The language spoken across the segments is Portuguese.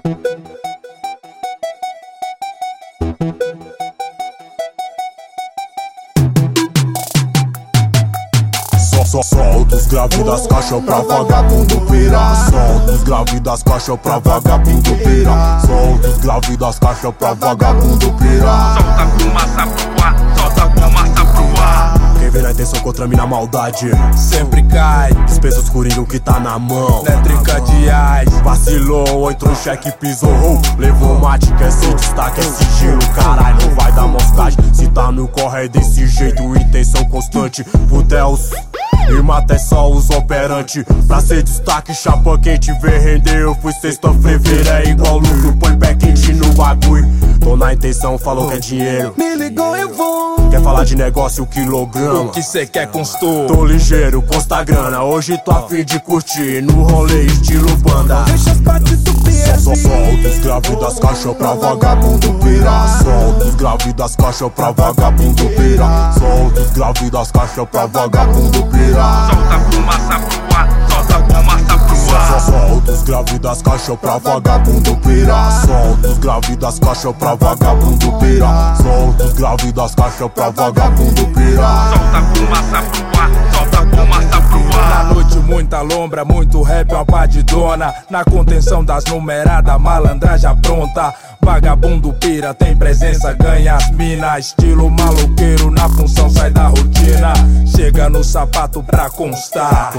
Solta os graves das caixas pra vagabundo pirar. Solta os graves das caixas pra vagabundo pirar. Solta os graves das caixas pra vagabundo pirar. Solta fumaça pro ar, solta fumaça pro ar. Quem vem na intenção contra mim na maldade sempre cai, dispensa os coringa que tá na mão. métrica de reais. Vacilou, entrou em cheque, pisou, levou mate, quer ser destaque, é sigilo. Caralho, não vai dar moscagem. Se tá no corre é desse jeito, intenção constante. Puteus e mata é só os operantes. Pra ser destaque, chapa quente, vê render. Eu fui sexta-feira, é igual lucro. Põe pé quente no bagulho. Tô na intenção, falou que é dinheiro. Me ligou, eu vou. Quer falar de negócio, quilograma. O que cê quer, constou? Tô ligeiro, consta grana. Hoje tô a fim de curtir no rolê estilo banda. Deixa as partes do PF. Solta os graves das caixas pra vagabundo pirar. Solta os graves das caixas pra vagabundo pirar. Solta os graves das caixas pra vagabundo pirar. Solta fumaça pro ar, solta fumaça pro ar. Solta os graves das caixas pra vagabundo pirar. Solta os graves das caixas pra vagabundo pirar. Solta os graves das caixas pra vagabundo pirar. Solta fumaça pro ar, solta fumaça pro ar. Na noite muita lombra, muito rap, uma pá de dona. Na contenção das numeradas, malandragem pronta. Vagabundo pira, tem presença, ganha as mina. Estilo maloqueiro, na função sai da rotina. Chega no sapato pra constar.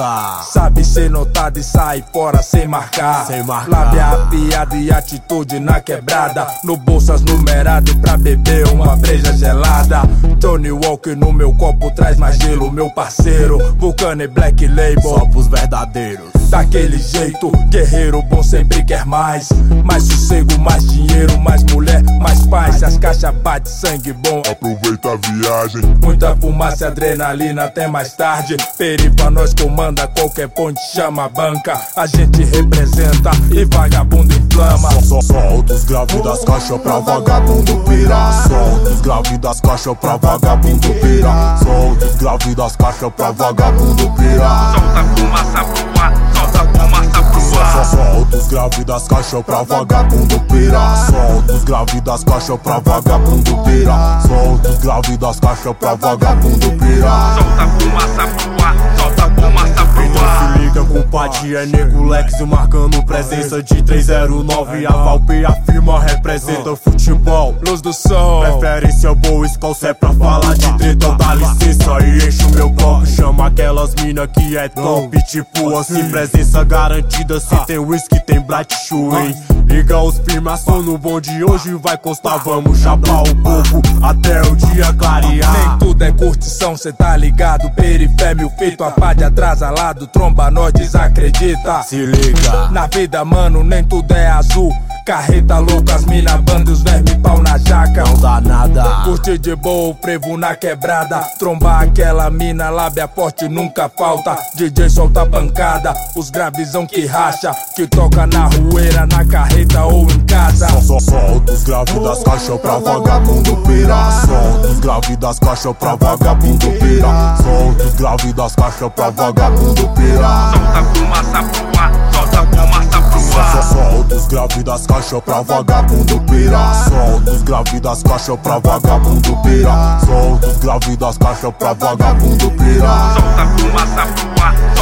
Sabe ser notado e sai fora sem marcar. Lábia, piada e atitude na quebrada. No bolsas numerado e pra beber uma breja gelada. Johnny Walker no meu copo traz mais gelo, meu parceiro. Vulcano e Black Label, Só pros verdadeiros. daquele jeito, guerreiro bom sempre quer mais. Mais sossego, mais dinheiro, mais mulher, mais paz. Se as caixas bate sangue bom, Aproveita a viagem. muita fumaça, adrenalina até mais tarde. Perifa nós comanda, qualquer ponte chama a banca. A gente representa e vagabundo inflama. Solta os graves das caixas pra vagabundo pirar. Solta os graves das caixas pra vagabundo pirar. Solta os graves das caixas pra vagabundo pirar. Solta fumaça pro ar, solta fumaça pro ar. Solta os graves das caixas pra vagabundo pirar. Solta os graves das caixas pra vagabundo pirar. Solta os graves das caixas pra vagabundo pirar. Solta fumaça pro ar, solta fumaça pro ar. Se liga, compadre, é nego Lex marcando presença de 309. A Valpe afirma, representa futebol. Luz do sol, Preferência boa, Skol, cê é pra falar de treta, dá licença e enche o meu copo. Chama aquelas mina que é top, tipo assim, presença garantida. Se tem whisky, tem Black Shoe, hein? Liga os firmação no bonde, hoje vai constar, vamos chapar o povo até o dia clarear. nem tudo é curtição, cê tá ligado? Perifé, mil feito, a pá de atrasalado. Tromba, nós desacredita. Se liga, Na vida, mano, nem tudo é azul. Carreta louca, as mina banda, os verme pau na jaca. não dá nada. Curtir de boa, o frevo na quebrada. Trombar aquela mina, lábia forte nunca falta. DJ solta pancada, os gravizão que racha. Que toca na rueira, na carreta ou em casa. Solta os graves das caixas pra vagabundo pirar. Solta os graves das caixas pra vagabundo pirar. Solta os graves das caixas pra vagabundo pirar. Solta fumaça pro ar, solta fumaça pro ar. Solta os graves das caixas pra vagabundo pirar. Solta os graves das caixas pra vagabundo pirar. Solta os graves das caixas pra vagabundo pirar. Solta fumaça pro ar,